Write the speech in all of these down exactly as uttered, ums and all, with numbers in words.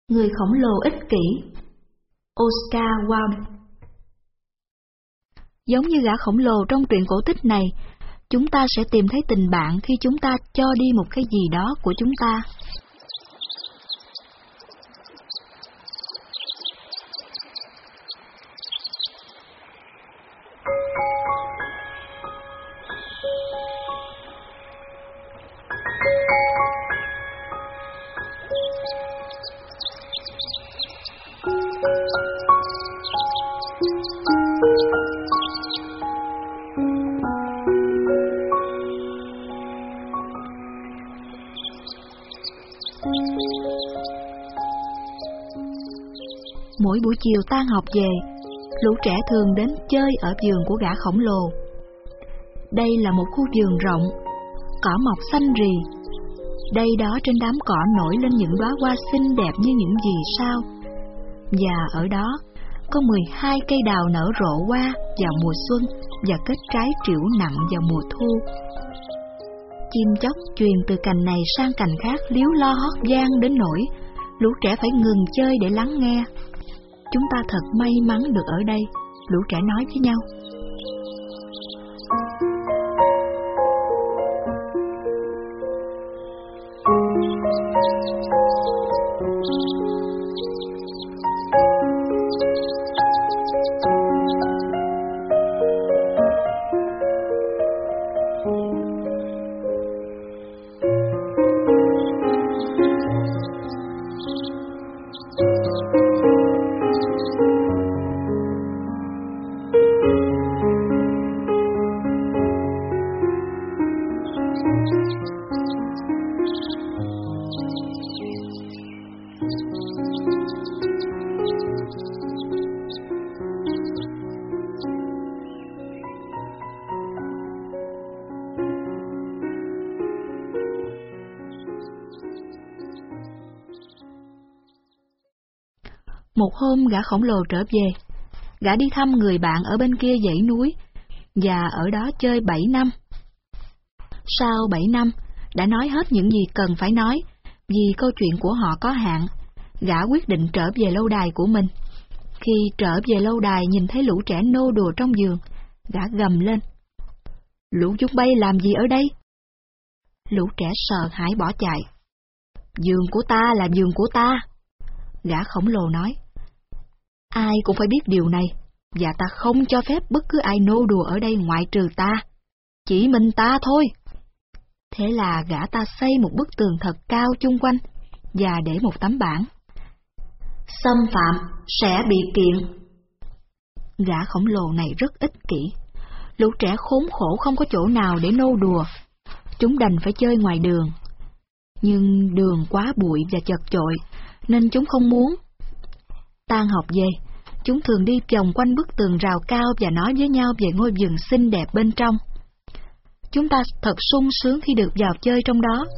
Người khổng lồ ích kỷ. Oscar Wilde. Giống như gã khổng lồ trong truyện cổ tích này, chúng ta sẽ tìm thấy tình bạn khi chúng ta cho đi một cái gì đó của chúng ta. Mỗi buổi chiều tan học về, lũ trẻ thường đến chơi ở vườn của gã khổng lồ. Đây là một khu vườn rộng, cỏ mọc xanh rì. Đây đó trên đám cỏ nổi lên những đóa hoa xinh đẹp như những vì sao. Và ở đó có mười hai cây đào nở rộ hoa vào mùa xuân và kết trái trĩu nặng vào mùa thu. Chim chóc truyền từ cành này sang cành khác líu lo hót vang đến nỗi lũ trẻ phải ngừng chơi để lắng nghe. Chúng ta thật may mắn được ở đây, lũ trẻ nói với nhau. Một hôm gã khổng lồ trở về, gã đi thăm người bạn ở bên kia dãy núi, và ở đó chơi bảy năm. Sau bảy năm, đã nói hết những gì cần phải nói, vì câu chuyện của họ có hạn, gã quyết định trở về lâu đài của mình. Khi trở về lâu đài nhìn thấy lũ trẻ nô đùa trong vườn, gã gầm lên. Lũ chúng bay làm gì ở đây? Lũ trẻ sợ hãi bỏ chạy. Vườn của ta là vườn của ta. Gã khổng lồ nói. Ai cũng phải biết điều này, và ta không cho phép bất cứ ai nô đùa ở đây ngoại trừ ta. Chỉ mình ta thôi. Thế là gã ta xây một bức tường thật cao chung quanh, và để một tấm bảng. Xâm phạm sẽ bị kiện. Gã khổng lồ này rất ích kỷ. Lũ trẻ khốn khổ không có chỗ nào để nô đùa. Chúng đành phải chơi ngoài đường. Nhưng đường quá bụi và chật chội, nên chúng không muốn. Tan học về, chúng thường đi vòng quanh bức tường rào cao và nói với nhau về ngôi vườn xinh đẹp bên trong. Chúng ta thật sung sướng khi được vào chơi trong đó.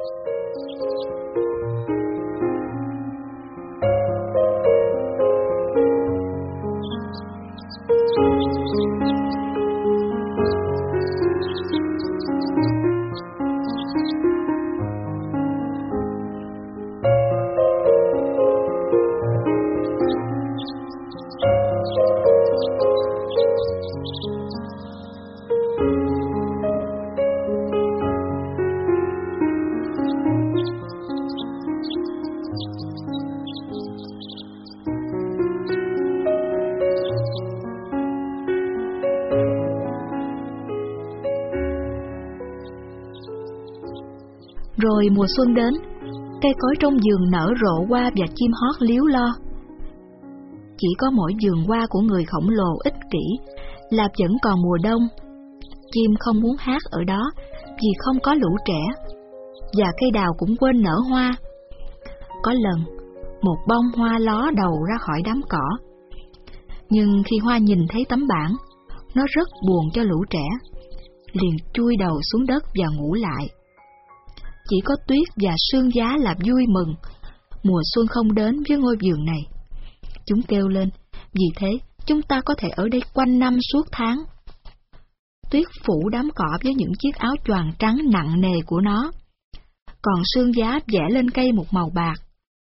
Rồi mùa xuân đến, cây cối trong vườn nở rộ hoa và chim hót líu lo. Chỉ có mỗi vườn hoa của người khổng lồ ích kỷ là vẫn còn mùa đông. Chim không muốn hát ở đó vì không có lũ trẻ, và cây đào cũng quên nở hoa. Có lần, một bông hoa ló đầu ra khỏi đám cỏ. Nhưng khi hoa nhìn thấy tấm bảng, nó rất buồn cho lũ trẻ, liền chui đầu xuống đất và ngủ lại. Chỉ có tuyết và sương giá là vui mừng, mùa xuân không đến với ngôi vườn này. Chúng kêu lên, vì thế chúng ta có thể ở đây quanh năm suốt tháng. Tuyết phủ đám cỏ với những chiếc áo choàng trắng nặng nề của nó, còn sương giá vẽ lên cây một màu bạc.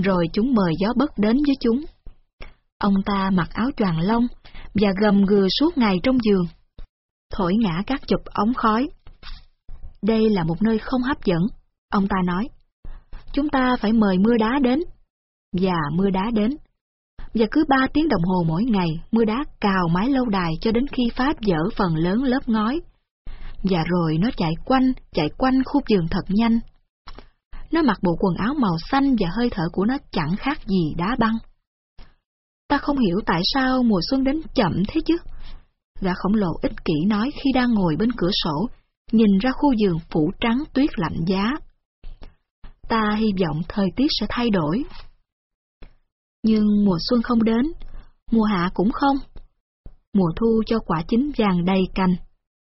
rồi chúng mời gió bấc đến với chúng. Ông ta mặc áo choàng lông và gầm gừ suốt ngày trong giường, thổi ngã các chùp ống khói. Đây là một nơi không hấp dẫn, ông ta nói. Chúng ta phải mời mưa đá đến. Và mưa đá đến. Và cứ ba tiếng đồng hồ mỗi ngày, mưa đá cào mái lâu đài cho đến khi phá vỡ phần lớn lớp ngói. Và rồi nó chạy quanh, chạy quanh khu vườn thật nhanh. Nó mặc bộ quần áo màu xanh và hơi thở của nó chẳng khác gì đá băng. Ta không hiểu tại sao mùa xuân đến chậm thế chứ. Gã khổng lồ ích kỷ nói khi đang ngồi bên cửa sổ, nhìn ra khu vườn phủ trắng tuyết lạnh giá. Ta hy vọng thời tiết sẽ thay đổi. Nhưng mùa xuân không đến, mùa hạ cũng không. Mùa thu cho quả chín vàng đầy cành.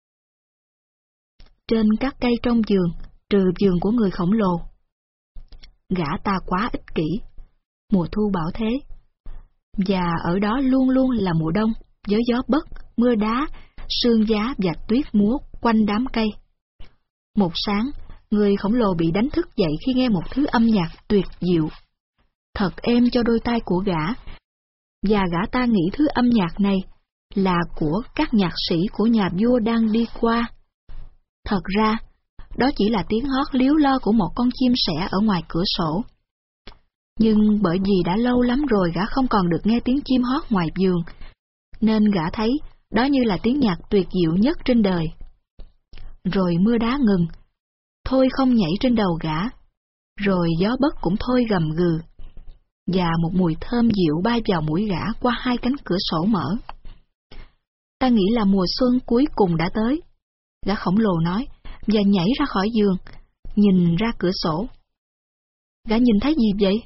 Trên các cây trong vườn, trừ vườn của người khổng lồ. Gã ta quá ích kỷ. Mùa thu bảo thế. Và ở đó luôn luôn là mùa đông, với gió bấc, mưa đá, sương giá và tuyết múa quanh đám cây. Một sáng, người khổng lồ bị đánh thức dậy khi nghe một thứ âm nhạc tuyệt diệu. Thật êm cho đôi tai của gã, và gã ta nghĩ thứ âm nhạc này là của các nhạc sĩ của nhà vua đang đi qua. Thật ra, đó chỉ là tiếng hót líu lo của một con chim sẻ ở ngoài cửa sổ. Nhưng bởi vì đã lâu lắm rồi gã không còn được nghe tiếng chim hót ngoài vườn, nên gã thấy đó như là tiếng nhạc tuyệt diệu nhất trên đời. Rồi mưa đá ngừng, thôi không nhảy trên đầu gã, rồi gió bấc cũng thôi gầm gừ, và một mùi thơm dịu bay vào mũi gã qua hai cánh cửa sổ mở. Ta nghĩ là mùa xuân cuối cùng đã tới, gã khổng lồ nói, và nhảy ra khỏi giường, nhìn ra cửa sổ. Gã nhìn thấy gì vậy?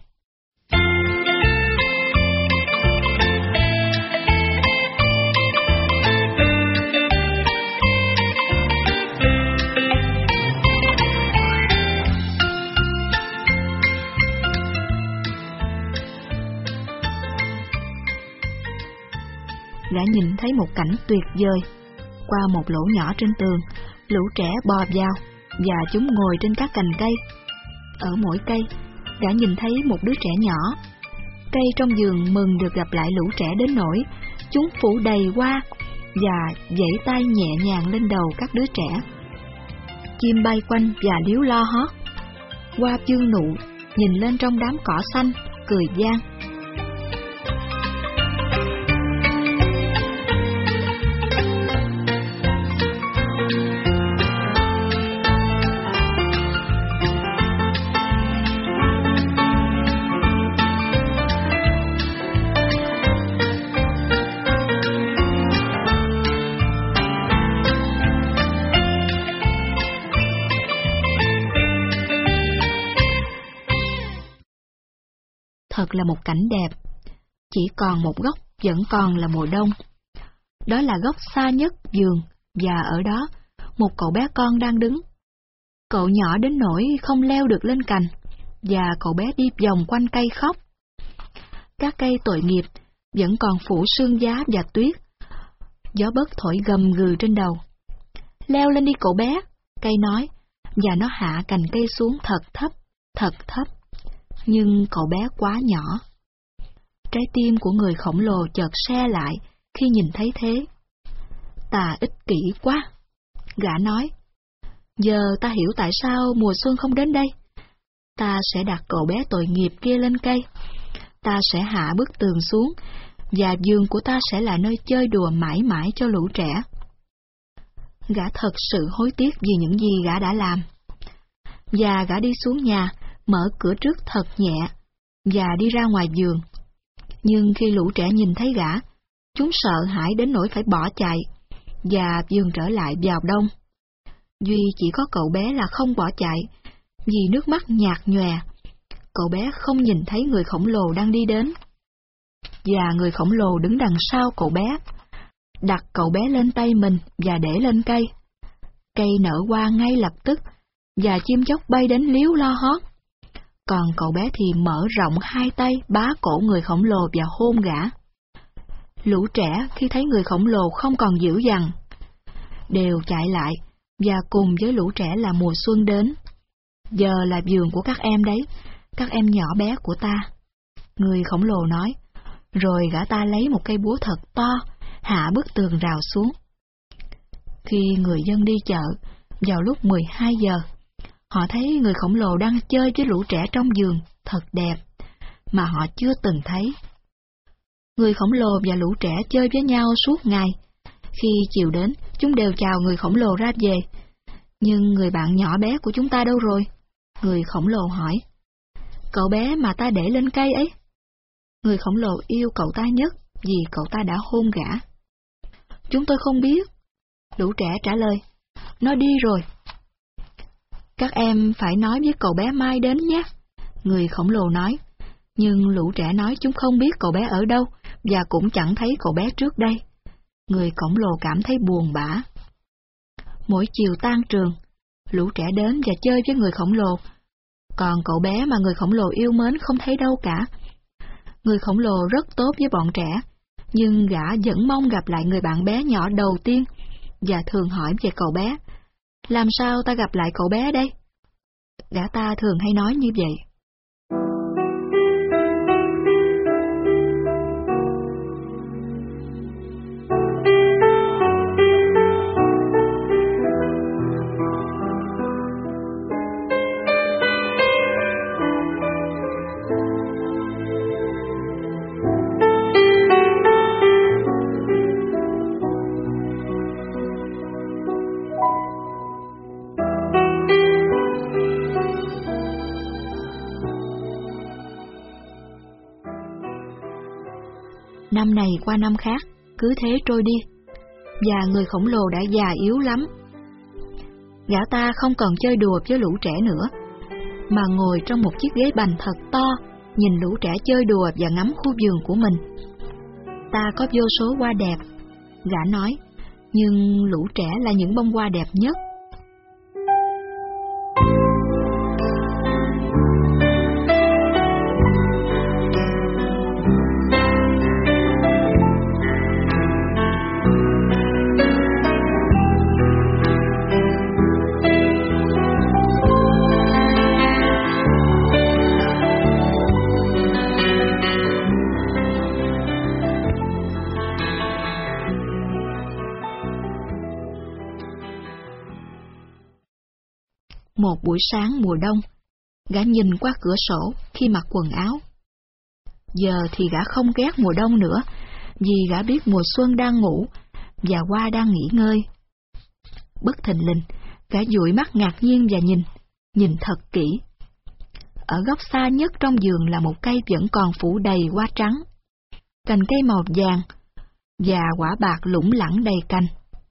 Gã nhìn thấy một cảnh tuyệt vời. Qua một lỗ nhỏ trên tường, lũ trẻ bò vào, và chúng ngồi trên các cành cây. Ở mỗi cây, gã nhìn thấy một đứa trẻ nhỏ. Cây trong vườn mừng được gặp lại lũ trẻ đến nỗi chúng phủ đầy hoa và vẫy tay nhẹ nhàng lên đầu các đứa trẻ. Chim bay quanh và líu lo hót. Hoa dương nụ nhìn lên trong đám cỏ xanh, cười vang. Thật là một cảnh đẹp. Chỉ còn một góc vẫn còn là mùa đông. Đó là góc xa nhất vườn, và ở đó, một cậu bé con đang đứng. Cậu nhỏ đến nỗi không leo được lên cành, và cậu bé đi vòng quanh cây khóc. Các cây tội nghiệp vẫn còn phủ sương giá và tuyết. Gió bấc thổi gầm gừ trên đầu. Leo lên đi cậu bé, cây nói, và nó hạ cành cây xuống thật thấp, thật thấp. Nhưng cậu bé quá nhỏ. Trái tim của người khổng lồ chợt se lại khi nhìn thấy thế. Ta ích kỷ quá, gã nói. Giờ ta hiểu tại sao mùa xuân không đến đây. Ta sẽ đặt cậu bé tội nghiệp kia lên cây. Ta sẽ hạ bức tường xuống, và vườn của ta sẽ là nơi chơi đùa mãi mãi cho lũ trẻ. Gã thật sự hối tiếc vì những gì gã đã làm. Và gã đi xuống nhà, mở cửa trước thật nhẹ, và đi ra ngoài vườn. Nhưng khi lũ trẻ nhìn thấy gã, chúng sợ hãi đến nỗi phải bỏ chạy, và vườn trở lại vào đông. Duy chỉ có cậu bé là không bỏ chạy, vì nước mắt nhạt nhòe. Cậu bé không nhìn thấy người khổng lồ đang đi đến. Và người khổng lồ đứng đằng sau cậu bé, đặt cậu bé lên tay mình và để lên cây. Cây nở hoa ngay lập tức, và chim chóc bay đến líu lo hót. Còn cậu bé thì mở rộng hai tay bá cổ người khổng lồ và hôn gã. Lũ trẻ khi thấy người khổng lồ không còn dữ dằn, đều chạy lại, và cùng với lũ trẻ là mùa xuân đến. Giờ là vườn của các em đấy, các em nhỏ bé của ta. Người khổng lồ nói, rồi gã ta lấy một cây búa thật to, hạ bức tường rào xuống. Khi người dân đi chợ, vào lúc mười hai giờ, họ thấy người khổng lồ đang chơi với lũ trẻ trong vườn thật đẹp, mà họ chưa từng thấy. Người khổng lồ và lũ trẻ chơi với nhau suốt ngày. Khi chiều đến, chúng đều chào người khổng lồ ra về. Nhưng người bạn nhỏ bé của chúng ta đâu rồi? Người khổng lồ hỏi. Cậu bé mà ta để lên cây ấy. Người khổng lồ yêu cậu ta nhất vì cậu ta đã hôn gã. Chúng tôi không biết. Lũ trẻ trả lời. Nó đi rồi. Các em phải nói với cậu bé mai đến nhé. Người khổng lồ nói. Nhưng lũ trẻ nói chúng không biết cậu bé ở đâu và cũng chẳng thấy cậu bé trước đây. Người khổng lồ cảm thấy buồn bã. Mỗi chiều tan trường, lũ trẻ đến và chơi với người khổng lồ. Còn cậu bé mà người khổng lồ yêu mến không thấy đâu cả. Người khổng lồ rất tốt với bọn trẻ, nhưng gã vẫn mong gặp lại người bạn bé nhỏ đầu tiên và thường hỏi về cậu bé. Làm sao ta gặp lại cậu bé đây? Gã ta thường hay nói như vậy. Năm này qua năm khác, cứ thế trôi đi, và người khổng lồ đã già yếu lắm. Gã ta không còn chơi đùa với lũ trẻ nữa, mà ngồi trong một chiếc ghế bành thật to, nhìn lũ trẻ chơi đùa và ngắm khu vườn của mình. Ta có vô số hoa đẹp, gã nói, nhưng lũ trẻ là những bông hoa đẹp nhất. Một buổi sáng mùa đông, gã nhìn qua cửa sổ khi mặc quần áo. Giờ thì gã không ghét mùa đông nữa, vì gã biết mùa xuân đang ngủ và hoa đang nghỉ ngơi. Bất thình lình, gã dụi mắt ngạc nhiên và nhìn, nhìn thật kỹ. Ở góc xa nhất trong vườn là một cây vẫn còn phủ đầy hoa trắng, cành cây màu vàng và quả bạc lủng lẳng đầy cành.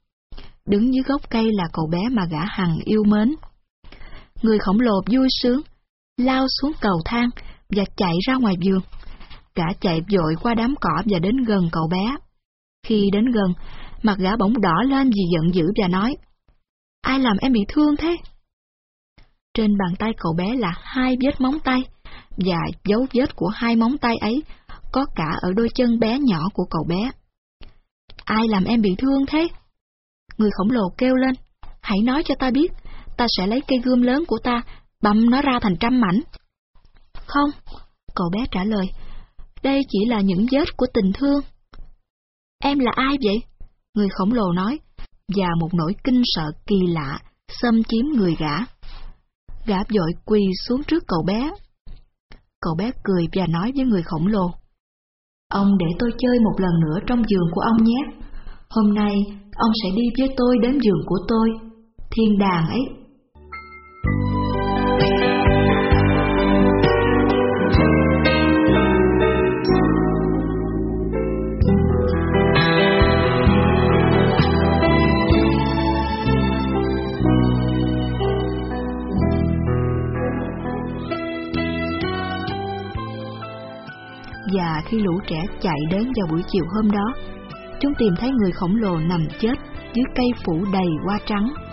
Đứng dưới gốc cây là cậu bé mà gã hằng yêu mến. Người khổng lồ vui sướng, lao xuống cầu thang và chạy ra ngoài vườn. Gã chạy vội qua đám cỏ và đến gần cậu bé. Khi đến gần, mặt gã bỗng đỏ lên vì giận dữ và nói, ai làm em bị thương thế? Trên bàn tay cậu bé là hai vết móng tay, và dấu vết của hai móng tay ấy có cả ở đôi chân bé nhỏ của cậu bé. Ai làm em bị thương thế? Người khổng lồ kêu lên, hãy nói cho ta biết, ta sẽ lấy cây gươm lớn của ta, băm nó ra thành trăm mảnh. Không, cậu bé trả lời, đây chỉ là những vết của tình thương. Em là ai vậy? Người khổng lồ nói, và một nỗi kinh sợ kỳ lạ xâm chiếm người gã. Gã vội quỳ xuống trước cậu bé. Cậu bé cười và nói với người khổng lồ, ông để tôi chơi một lần nữa trong vườn của ông nhé. Hôm nay, ông sẽ đi với tôi đến vườn của tôi, thiên đàng ấy. Và khi lũ trẻ chạy đến vào buổi chiều hôm đó, chúng tìm thấy người khổng lồ nằm chết dưới cây phủ đầy hoa trắng.